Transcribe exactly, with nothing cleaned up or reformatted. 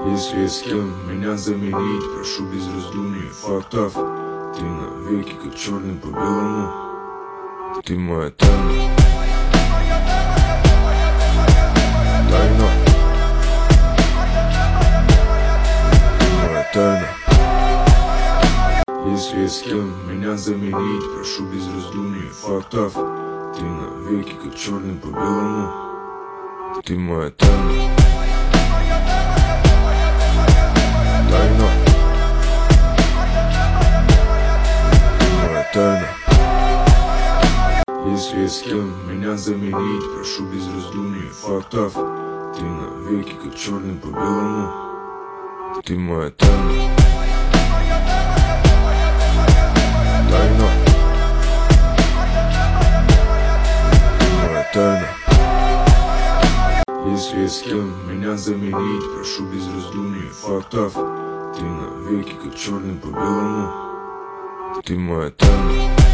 Если есть с кем меня заменить, прошу без раздумий, фактов. Ты навеки, как черным по белому. Ты моя тайна. Тайна. Ты моя тайна. Если есть с кем меня заменить, прошу без раздумий, фактов. Ты навеки, как черным по белому. Ты моя тайна. Тайна. Ты моя тайна. Если есть с кем меня заменить, прошу без раздумий, фактов. Ты навеки, как черным по белому. Ты моя тайна. Тайна. Ты моя тайна. Если есть с кем меня заменить, прошу без раздумий, фактов. Ты навеки, как черным по белому. Ты моя тайна.